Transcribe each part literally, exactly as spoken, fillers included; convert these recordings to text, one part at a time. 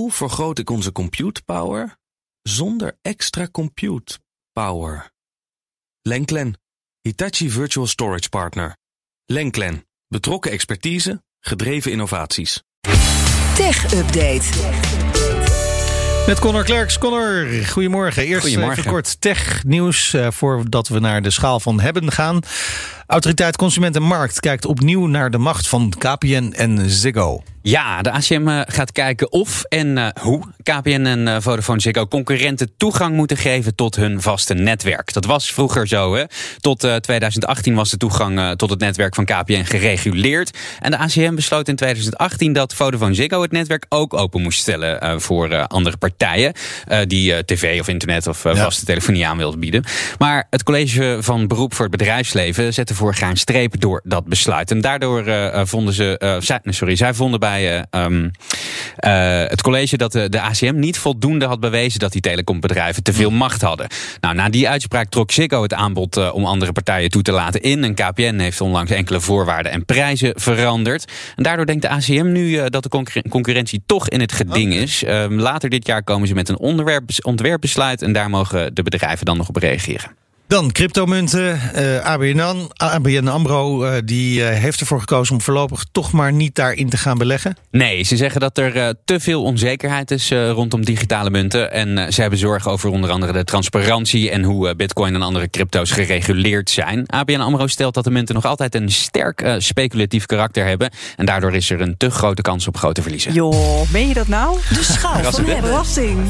Hoe vergroot ik onze compute power zonder extra compute power? Lenklen, Hitachi Virtual Storage Partner. Lenklen, betrokken expertise, gedreven innovaties. Tech Update. Met Connor Klerks. Connor, goedemorgen. Eerst goedemorgen. even kort technieuws uh, voordat we naar de schaal van hebben gaan. Autoriteit Consument en Markt kijkt opnieuw naar de macht van K P N en Ziggo. Ja, de A C M gaat kijken of en uh, hoe K P N en uh, Vodafone Ziggo concurrenten toegang moeten geven tot hun vaste netwerk. Dat was vroeger zo, hè. Tot uh, twintig achttien was de toegang uh, tot het netwerk van K P N gereguleerd. En de A C M besloot in twintig achttien dat Vodafone Ziggo het netwerk ook open moest stellen uh, voor uh, andere partijen uh, die uh, tv of internet of uh, ja. vaste telefonie aan wilden bieden. Maar het college van beroep voor het bedrijfsleven zette vorig jaar een streep door dat besluit. En daardoor uh, vonden ze, uh, zij, sorry, zij vonden bij Uh, um, uh, het college dat de, de A C M niet voldoende had bewezen dat die telecombedrijven te veel macht hadden. Nou, na die uitspraak trok Ziggo het aanbod uh, om andere partijen toe te laten in. En K P N heeft onlangs enkele voorwaarden en prijzen veranderd. En daardoor denkt de A C M nu uh, dat de concurren- concurrentie toch in het geding okay. is. Uh, later dit jaar komen ze met een onderwerp, ontwerpbesluit en daar mogen de bedrijven dan nog op reageren. Dan cryptomunten. Uh, A B N, A B N AMRO uh, die uh, heeft ervoor gekozen om voorlopig toch maar niet daarin te gaan beleggen. Nee, ze zeggen dat er uh, te veel onzekerheid is uh, rondom digitale munten. En uh, ze hebben zorgen over onder andere de transparantie en hoe uh, bitcoin en andere crypto's gereguleerd zijn. A B N AMRO stelt dat de munten nog altijd een sterk uh, speculatief karakter hebben. En daardoor is er een te grote kans op grote verliezen. Joh, meen je dat nou? De schaal van hebben. Verrassing.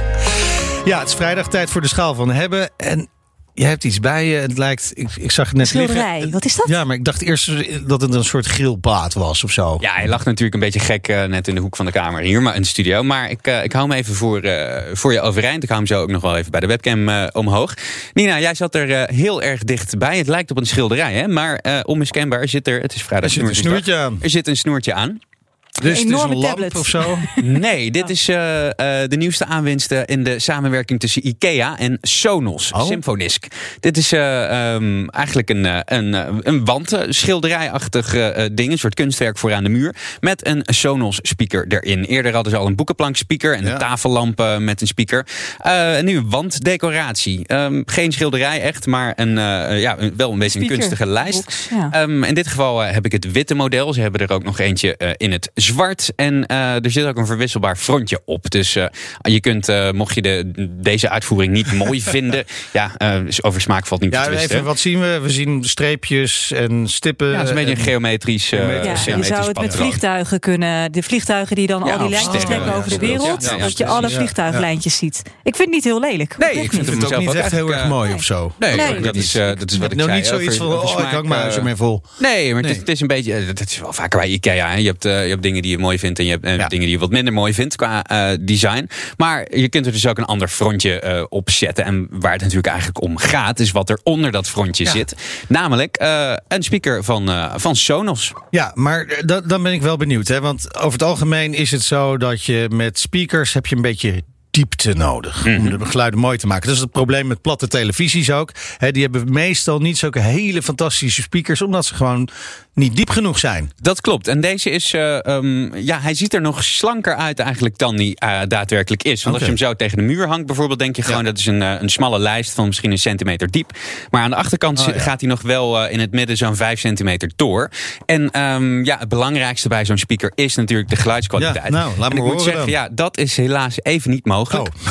Ja, het is vrijdag, tijd voor de schaal van hebben. En je hebt iets bij je. Het lijkt, ik, ik zag het net schilderij. liggen. Wat is dat? Ja, maar ik dacht eerst dat het een soort grillplaat was of zo. Ja, hij lag natuurlijk een beetje gek uh, net in de hoek van de kamer hier, maar in de studio. Maar ik, uh, ik hou hem even voor, uh, voor je overeind. Ik hou hem zo ook nog wel even bij de webcam uh, omhoog. Nina, jij zat er uh, heel erg dichtbij. Het lijkt op een schilderij, hè? Maar uh, onmiskenbaar zit er, het is vrijdag, er zit een snoertje aan. Er zit een snoertje aan. Dus het is een lamp tablet. of zo? Nee, dit is uh, uh, de nieuwste aanwinst in de samenwerking tussen IKEA en Sonos, oh. Symfonisk. Dit is uh, um, eigenlijk een, een, een wandschilderijachtig uh, ding, een soort kunstwerk voor aan de muur, met een Sonos speaker erin. Eerder hadden ze al een boekenplank speaker en ja. een tafellamp uh, met een speaker. Uh, en nu een wanddecoratie. Um, geen schilderij echt, maar een, uh, ja, wel een beetje een kunstige lijst. Box, ja. um, in dit geval uh, heb ik het witte model. Ze hebben er ook nog eentje uh, in het zwart. En uh, er zit ook een verwisselbaar frontje op. Dus uh, je kunt, uh, mocht je de, deze uitvoering niet mooi vinden, ja, uh, over smaak valt niet ja, te twisten. Even, wat zien we? We zien streepjes en stippen. Ja, het is een beetje een geometrisch. Uh, ja, je zou het met vliegtuigen kunnen. De vliegtuigen die dan ja, al die lijntjes trekken over de wereld. Ja, ja, dat je alle vliegtuiglijntjes ziet. Ik vind het niet heel lelijk. Nee, ik vind het, het ook niet echt heel erg mooi nee. of zo. Nee, nee. Dat, is, uh, dat is wat ik nou, zei. Niet zoiets over, van, oh, ik hang mijn huis ermee vol. Nee, maar nee. Het, het is een beetje, het is wel vaker bij IKEA. Hè. Je, hebt, uh, je hebt dingen die je mooi vindt en je hebt uh, ja. dingen die je wat minder mooi vindt qua uh, design. Maar je kunt er dus ook een ander frontje uh, op zetten. En waar het natuurlijk eigenlijk om gaat, is wat er onder dat frontje ja. zit. Namelijk uh, een speaker van, uh, van Sonos. Ja, maar da- dan ben ik wel benieuwd. Hè? Want over het algemeen is het zo dat je met speakers heb je een beetje diepte nodig mm-hmm. om de geluiden mooi te maken. Dat is het probleem met platte televisies ook. He, die hebben meestal niet zulke hele fantastische speakers, omdat ze gewoon niet diep genoeg zijn. Dat klopt. En deze is, uh, um, ja, hij ziet er nog slanker uit eigenlijk dan die uh, daadwerkelijk is. Want okay. als je hem zo tegen de muur hangt bijvoorbeeld, denk je gewoon ja. dat is een, uh, een smalle lijst van misschien een centimeter diep. Maar aan de achterkant oh, ja. gaat hij nog wel uh, in het midden zo'n vijf centimeter door. En um, ja, het belangrijkste bij zo'n speaker is natuurlijk de geluidskwaliteit. Ja, nou, laat en me ik horen moet zeggen, dan. ja, dat is helaas even niet mogelijk. Oh.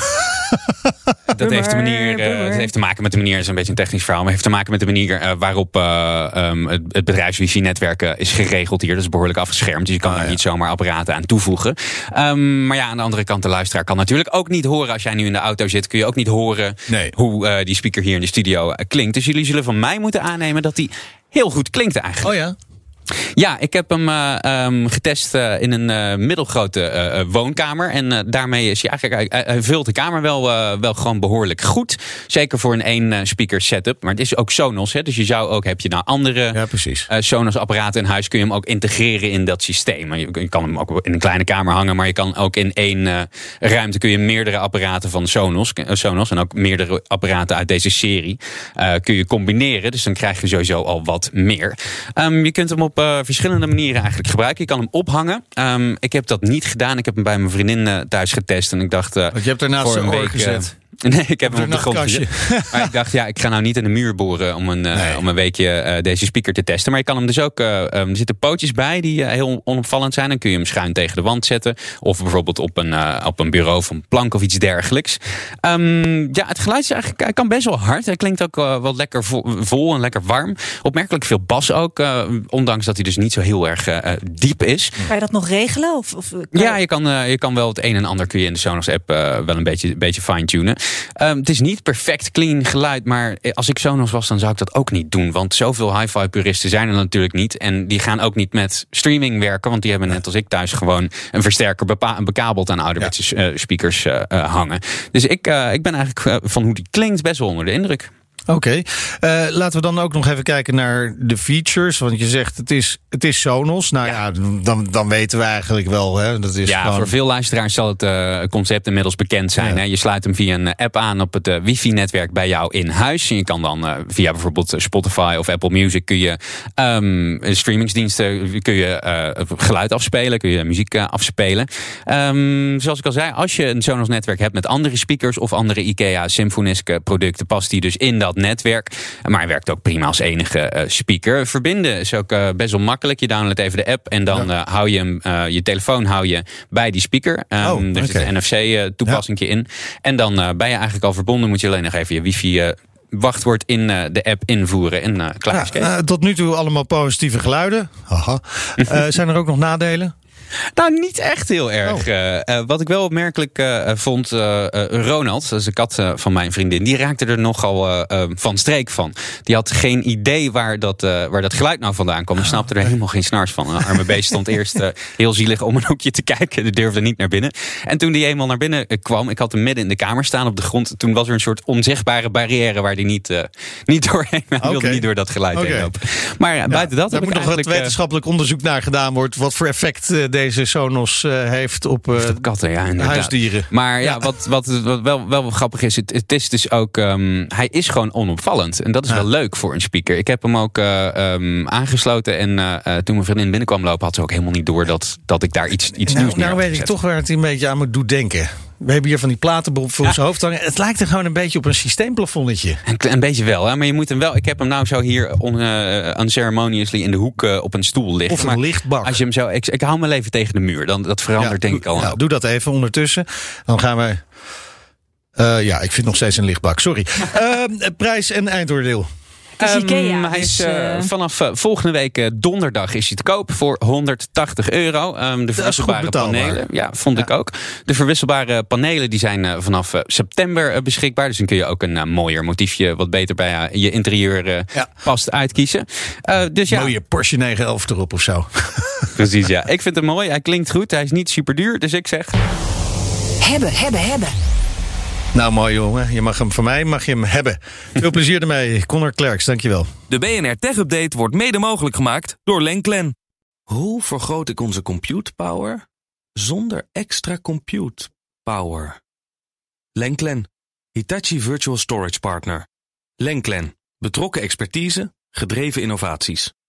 Dat heeft, de manier, uh, dat heeft te maken met de manier, dat is een beetje een technisch verhaal, maar heeft te maken met de manier uh, waarop uh, um, het, het bedrijfswifi-netwerk uh, is geregeld hier. Dat is behoorlijk afgeschermd, dus je kan ah, er ja. niet zomaar apparaten aan toevoegen. Um, maar ja, aan de andere kant, de luisteraar kan natuurlijk ook niet horen. Als jij nu in de auto zit, kun je ook niet horen nee. hoe uh, die speaker hier in de studio uh, klinkt. Dus jullie zullen van mij moeten aannemen dat die heel goed klinkt eigenlijk. Oh ja? Ja, ik heb hem uh, um, getest uh, in een uh, middelgrote uh, woonkamer. En uh, daarmee is hij eigenlijk, hij, hij vult de kamer wel, uh, wel gewoon behoorlijk goed. Zeker voor een één uh, speaker setup. Maar het is ook Sonos, hè, dus je zou ook, heb je nou andere ja, precies. uh, Sonos apparaten in huis, kun je hem ook integreren in dat systeem. Je, je kan hem ook in een kleine kamer hangen, maar je kan ook in één uh, ruimte kun je meerdere apparaten van Sonos, uh, Sonos en ook meerdere apparaten uit deze serie uh, kun je combineren. Dus dan krijg je sowieso al wat meer. Um, je kunt hem op uh, verschillende manieren eigenlijk gebruiken. Je kan hem ophangen. Um, ik heb dat niet gedaan. Ik heb hem bij mijn vriendin uh, thuis getest. En ik dacht... Uh, Want je hebt ernaast een oor gezet. Uh, Nee, ik heb hem op de grond gezet. Maar ik dacht, ja, ik ga nou niet in de muur boren om een, uh, nee. om een weekje uh, deze speaker te testen. Maar je kan hem dus ook, uh, um, er zitten pootjes bij die uh, heel onopvallend zijn. Dan kun je hem schuin tegen de wand zetten. Of bijvoorbeeld op een, uh, op een bureau of een plank of iets dergelijks. Um, ja, het geluid is eigenlijk, hij kan best wel hard. Hij klinkt ook uh, wel lekker vol, vol en lekker warm. Opmerkelijk veel bas ook. Uh, ondanks dat hij dus niet zo heel erg uh, diep is. Kan je dat nog regelen? Of, of ja, je kan, uh, je kan wel het een en ander kun je in de Sonos app uh, wel een beetje, beetje fine-tunen. Um, het is niet perfect clean geluid, maar als ik Sonos was, dan zou ik dat ook niet doen. Want zoveel hi-fi puristen zijn er natuurlijk niet. En die gaan ook niet met streaming werken, want die hebben net als ik thuis gewoon een versterker bepa- bekabeld aan ouderwetse ja. uh, speakers uh, uh, hangen. Dus ik, uh, ik ben eigenlijk uh, van hoe die klinkt best wel onder de indruk. Oké, okay. uh, laten we dan ook nog even kijken naar de features. Want je zegt het is, het is Sonos. Nou ja, ja dan, dan weten we eigenlijk wel. Hè, dat is ja, gewoon... voor veel luisteraars zal het uh, concept inmiddels bekend zijn. Ja. Hè? Je sluit hem via een app aan op het uh, wifi-netwerk bij jou in huis. En je kan dan uh, via bijvoorbeeld Spotify of Apple Music kun je um, streamingsdiensten kun je uh, geluid afspelen, kun je muziek uh, afspelen. Um, zoals ik al zei, als je een Sonos netwerk hebt met andere speakers of andere IKEA Symfonisk producten, past die dus in dat netwerk. Maar hij werkt ook prima als enige uh, speaker. Verbinden is ook uh, best wel makkelijk. Je downloadt even de app en dan ja. uh, hou je hem, uh, je telefoon hou je bij die speaker. Um, oh, er zit okay. een N F C toepassing ja. in. En dan uh, ben je eigenlijk al verbonden. Moet je alleen nog even je wifi uh, wachtwoord in uh, de app invoeren en uh, klaar is. Ja, uh, tot nu toe allemaal positieve geluiden. Haha. uh, zijn er ook nog nadelen? Nou, niet echt heel erg. Oh. Uh, uh, wat ik wel opmerkelijk uh, vond, uh, uh, Ronald, dat is de kat uh, van mijn vriendin, die raakte er nogal uh, uh, van streek van. Die had geen idee waar dat, uh, waar dat geluid nou vandaan kwam. Die snapte er helemaal geen snars van. Een arme beest stond eerst uh, heel zielig om een hoekje te kijken. Die durfde niet naar binnen. En toen die eenmaal naar binnen uh, kwam, ik had hem midden in de kamer staan op de grond. Toen was er een soort onzichtbare barrière waar hij niet, uh, niet doorheen. Hij okay. wilde niet door dat geluid okay. heen lopen. Maar uh, buiten ja, dat heb ik moet nog wat wetenschappelijk uh, onderzoek naar gedaan wordt. Wat voor effect uh, deze Sonos uh, heeft op, uh, op katten, ja, inderdaad. Huisdieren. Maar ja, ja. wat, wat, wat wel, wel grappig is, het, het is dus ook, um, hij is gewoon onopvallend. En dat is ja. wel leuk voor een speaker. Ik heb hem ook uh, um, aangesloten en uh, toen mijn vriendin binnenkwam lopen, had ze ook helemaal niet door dat, dat ik daar iets, iets nou, nieuws nou weet ik toch waar het een beetje aan moet doen denken. We hebben hier van die platen voor ja. zijn hoofd hangen. Het lijkt er gewoon een beetje op een systeemplafonnetje. Een, een beetje wel, hè? Maar je moet hem wel. Ik heb hem nou zo hier on, uh, unceremoniously in de hoek uh, op een stoel liggen. Of een maar lichtbak. Als je hem zo, ik, ik hou hem even tegen de muur. Dan, dat verandert ja, denk ik al. Ja, doe dat even ondertussen. Dan gaan we. Uh, ja, ik vind nog steeds een lichtbak. Sorry. uh, prijs en eindoordeel. Um, Ikea, hij is dus, uh... uh, vanaf uh, volgende week uh, donderdag is hij te koop voor honderdtachtig euro. Um, de verwisselbare panelen, ja, vond ja. ik ook. De verwisselbare panelen die zijn uh, vanaf uh, september uh, beschikbaar. Dus dan kun je ook een uh, mooier motiefje wat beter bij uh, je interieur uh, ja. past uitkiezen. Uh, dus ja. Mooie Porsche negen elf erop of zo. Precies, ja. Ik vind hem mooi. Hij klinkt goed. Hij is niet super duur. Dus ik zeg... Hebben, hebben, hebben. Nou, mooi jongen. Je mag hem van mij, mag je hem hebben. Veel plezier ermee. Connor Klerks, dankjewel. De B N R Tech Update wordt mede mogelijk gemaakt door Lenklen. Hoe vergroot ik onze compute power zonder extra compute power? Lenklen, Hitachi Virtual Storage Partner. Lenklen, betrokken expertise, gedreven innovaties.